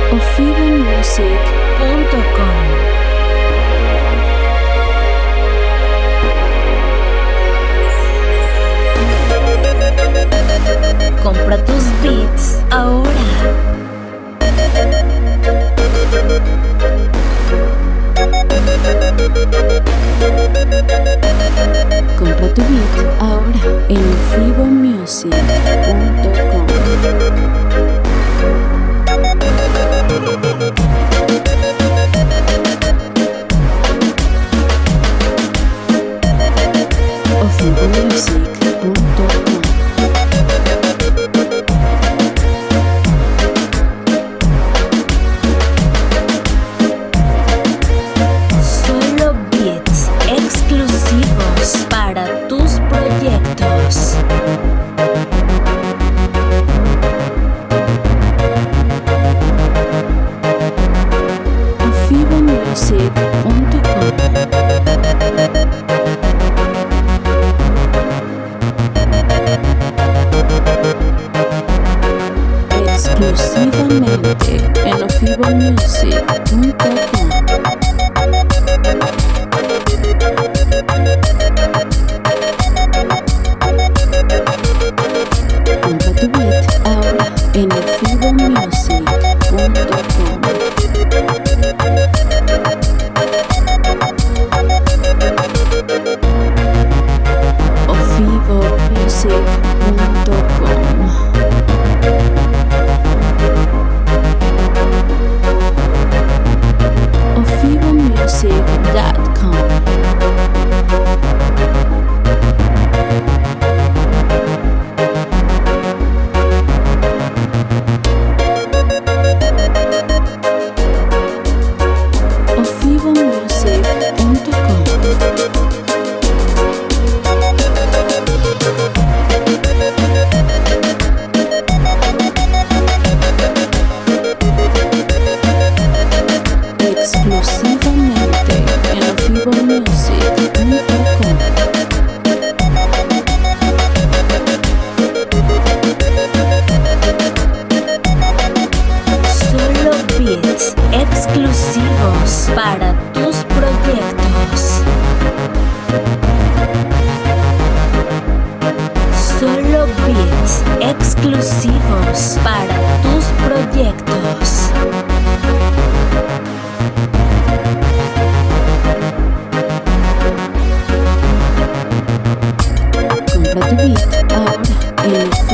ofibomusic.com. Compra tus beats ahora. Compra tu beat ahora en ofibomusic.com. ofibomusic.com. Solo beats exclusivos para tus proyectos. Exclusivamente en ofibomusic.com. Compra tu beat ahora en ofibomusic.com. ofibomusic.com. ofibomusic.com. Exclusivamente en ofibomusic.com. Solo beats exclusivos para tus proyectos. Solo beats exclusivos para tus proyectos. Compra tu beat ahora en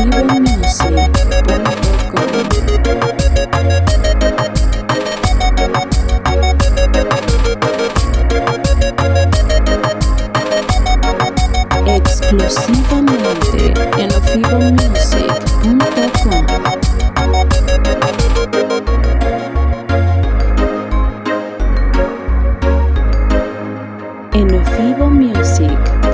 ofibomusic.com. Exclusivamente en ofibomusic.com. En Ofibo Music.